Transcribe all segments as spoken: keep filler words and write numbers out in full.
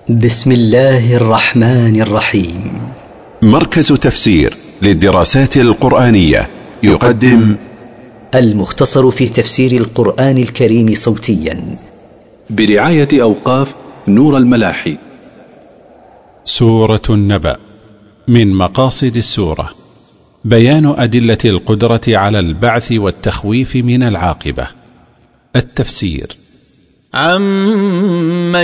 بسم الله الرحمن الرحيم. مركز تفسير للدراسات القرآنية يقدم المختصر في تفسير القرآن الكريم صوتيا برعاية أوقاف نور الملاحي. سورة النبأ. من مقاصد السورة بيان أدلة القدرة على البعث والتخويف من العاقبة. التفسير: عم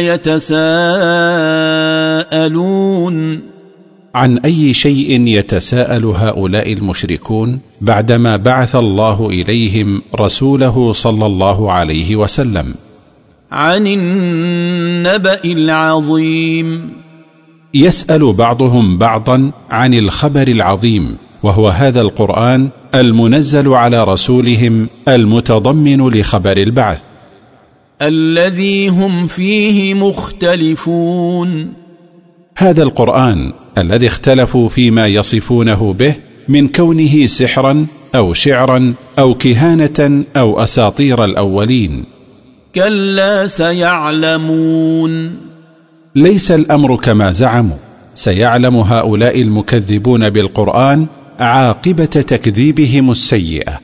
يتساءلون، عن أي شيء يتساءل هؤلاء المشركون بعدما بعث الله إليهم رسوله صلى الله عليه وسلم؟ عن النبأ العظيم. يسأل بعضهم بعضا عن الخبر العظيم، وهو هذا القرآن المنزل على رسولهم المتضمن لخبر البعث، الذي هم فيه مختلفون. هذا القرآن الذي اختلفوا فيما يصفونه به من كونه سحرا أو شعرا أو كهانة أو أساطير الأولين. كلا سيعلمون. ليس الأمر كما زعموا، سيعلم هؤلاء المكذبون بالقرآن عاقبة تكذيبهم السيئة.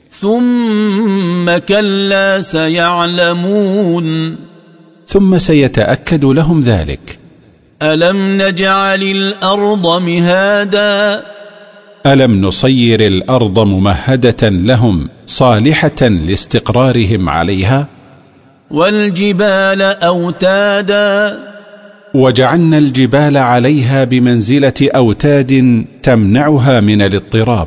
ثم كلا سيعلمون. ثم سيتأكد لهم ذلك. ألم نجعل الأرض مهادا. ألم نصير الأرض ممهدة لهم صالحة لاستقرارهم عليها؟ والجبال أوتادا. وجعلنا الجبال عليها بمنزلة أوتاد تمنعها من الاضطراب.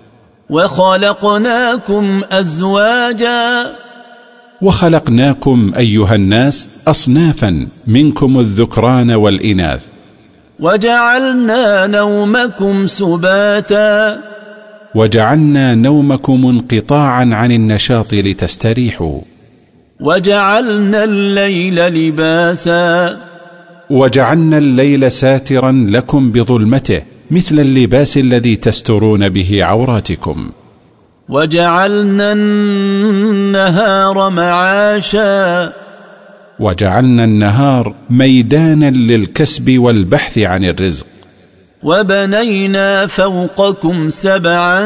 وخلقناكم أزواجا. وخلقناكم أيها الناس أصنافا، منكم الذكران والإناث. وجعلنا نومكم سباتا. وجعلنا نومكم انقطاعا عن النشاط لتستريحوا. وجعلنا الليل لباسا. وجعلنا الليل ساترا لكم بظلمته، مثل اللباس الذي تسترون به عوراتكم. وجعلنا النهار معاشا. وجعلنا النهار ميدانا للكسب والبحث عن الرزق. وبنينا فوقكم سبعا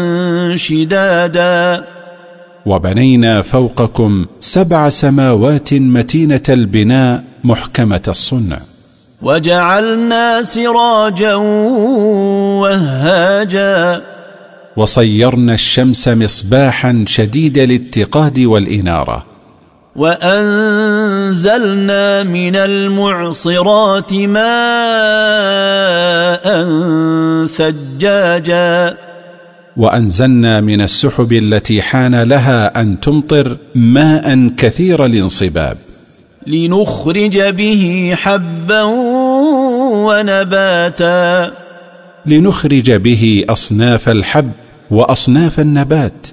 شدادا. وبنينا فوقكم سبع سماوات متينة البناء محكمة الصنع. وجعلنا سراجا وهاجا. وصيرنا الشمس مصباحا شديد الاتقاد والإنارة. وأنزلنا من المعصرات ماء ثجاجا. وأنزلنا من السحب التي حان لها أن تمطر ماء كثير الانصباب، لنخرج به حبا ونباتا. لنخرج به أصناف الحب وأصناف النبات.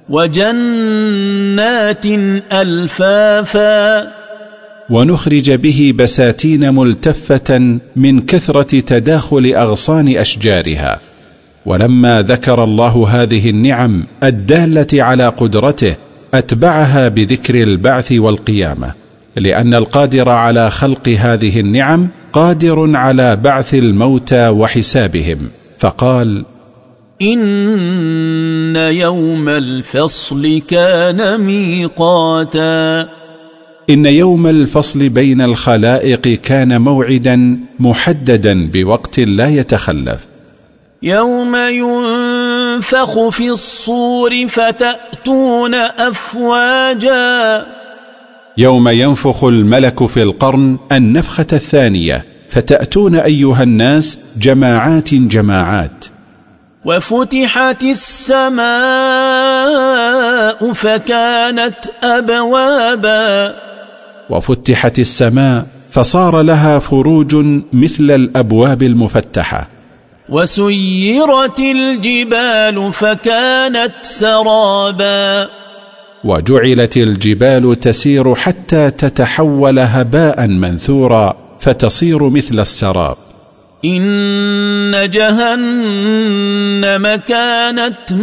وجنات ألفافا. ونخرج به بساتين ملتفة من كثرة تداخل أغصان أشجارها. ولما ذكر الله هذه النعم الدالة على قدرته أتبعها بذكر البعث والقيامة، لأن القادر على خلق هذه النعم قادر على بعث الموتى وحسابهم، فقال: إن يوم الفصل كان ميقاتا. إن يوم الفصل بين الخلائق كان موعدا محددا بوقت لا يتخلف. يوم ينفخ في الصور فتأتون أفواجا. يوم ينفخ الملك في القرن النفخة الثانية، فتأتون أيها الناس جماعات جماعات. وفتحت السماء فكانت أبوابا. وفتحت السماء فصار لها فروج مثل الأبواب المفتحة. وسيرت الجبال فكانت سرابا. وجعلت الجبال تسير حتى تتحول هباء منثورا فتصير مثل السراب. إن جهنم كانت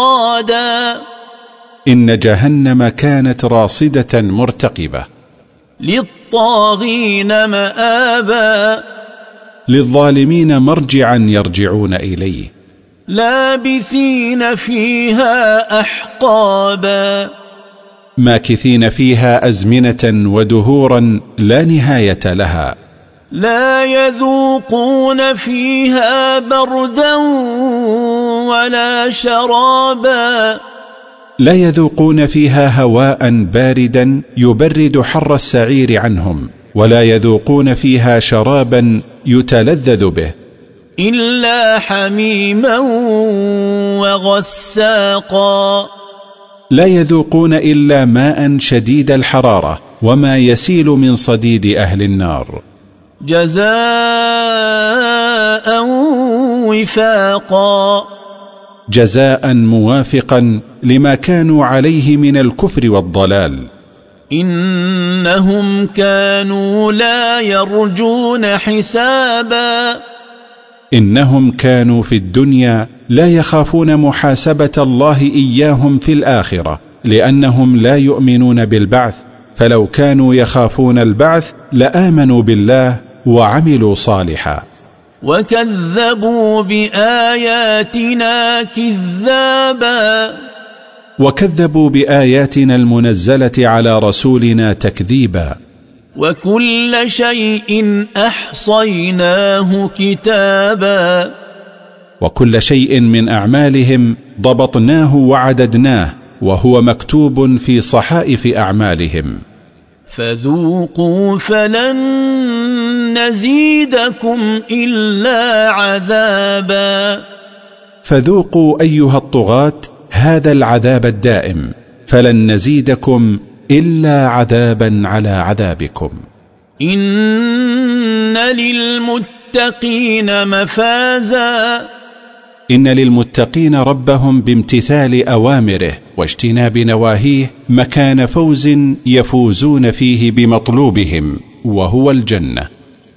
مرصادا. إن جهنم كانت راصدة مرتقبة. للطاغين مآبا للظالمين مرجعا يرجعون إليه لابثين فيها أحقابا ماكثين فيها أزمنة ودهورا لا نهاية لها لا يذوقون فيها بردا ولا شرابا لا يذوقون فيها هواء باردا يبرد حر السعير عنهم ولا يذوقون فيها شرابا يتلذذ به إلا حميما وغساقا لا يذوقون إلا ماء شديد الحرارة وما يسيل من صديد أهل النار جزاء وفاقا جزاء موافقا لما كانوا عليه من الكفر والضلال إنهم كانوا لا يرجون حسابا إنهم كانوا في الدنيا لا يخافون محاسبة الله إياهم في الآخرة لأنهم لا يؤمنون بالبعث فلو كانوا يخافون البعث لآمنوا بالله وعملوا صالحا وكذبوا بآياتنا كذابا وكذبوا بآياتنا المنزلة على رسولنا تكذيبا وكل شيء أحصيناه كتابا وكل شيء من أعمالهم ضبطناه وعددناه وهو مكتوب في صحائف أعمالهم فذوقوا فلن نزيدكم إلا عذابا فذوقوا أيها الطغاة هذا العذاب الدائم فلن نزيدكم إلا عذابا على عذابكم إن للمتقين مفازا إن للمتقين ربهم بامتثال أوامره واجتناب نواهيه مكان فوز يفوزون فيه بمطلوبهم وهو الجنة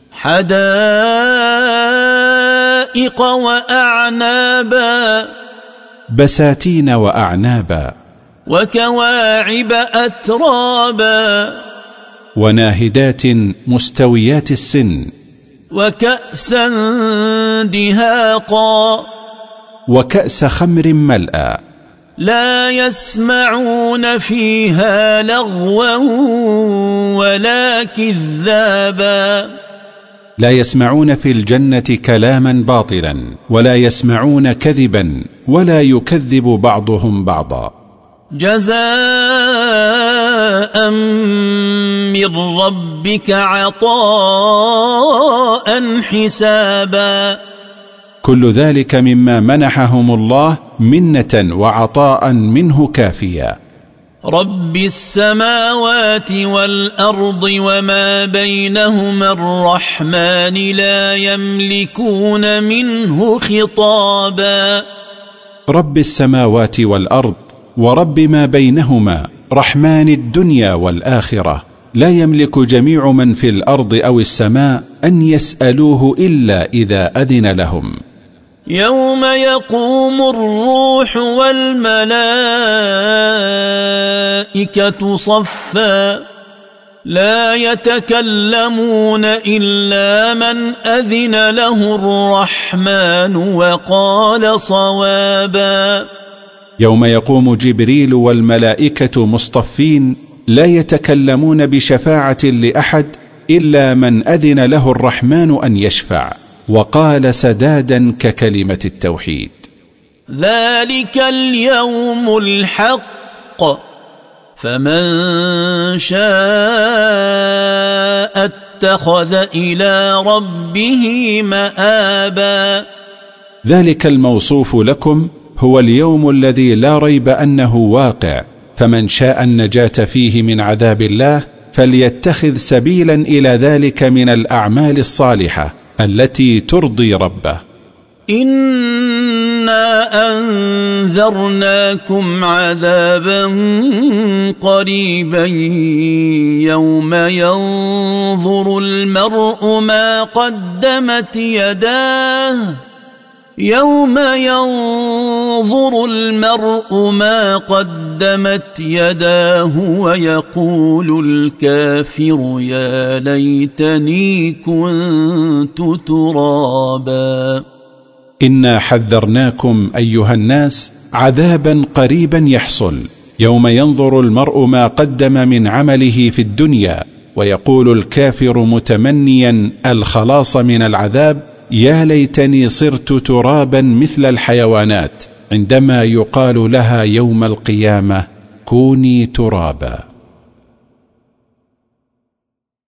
حدائق وأعنابا بساتين وأعنابا وكواعب أترابا وناهدات مستويات السن وكأسا دهاقا وكأس خمر ملأى لا يسمعون فيها لغوا ولا كذابا لا يسمعون في الجنة كلاما باطلا ولا يسمعون كذبا ولا يكذب بعضهم بعضا جزاء من ربك عطاء حسابا كل ذلك مما منحهم الله منة وعطاء منه كافيا رب السماوات والأرض وما بينهما الرحمن لا يملكون منه خطابا رب السماوات والأرض ورب ما بينهما رحمن الدنيا والآخرة لا يملك جميع من في الأرض أو السماء أن يسألوه إلا إذا أذن لهم يوم يقوم الروح والملائكة صفا لا يتكلمون إلا من أذن له الرحمن وقال صوابا يوم يقوم جبريل والملائكة مصطفين لا يتكلمون بشفاعة لأحد إلا من أذن له الرحمن أن يشفع وقال سدادا ككلمة التوحيد ذلك اليوم الحق فمن شاء اتخذ إلى ربه مآبا ذلك الموصوف لكم هو اليوم الذي لا ريب أنه واقع فمن شاء النجاة فيه من عذاب الله فليتخذ سبيلا إلى ذلك من الأعمال الصالحة التي ترضي ربه إنا أنذرناكم عذابا قريبا يوم ينظر المرء ما قدمت يداه يوم ينظر المرء ما قدمت يداه ويقول الكافر يا ليتني كنت ترابا. إنا حذرناكم أيها الناس عذابا قريبا يحصل يوم ينظر المرء ما قدم من عمله في الدنيا ويقول الكافر متمنيا الخلاص من العذاب يا ليتني صرت ترابا مثل الحيوانات، عندما يقال لها يوم القيامة كوني ترابا.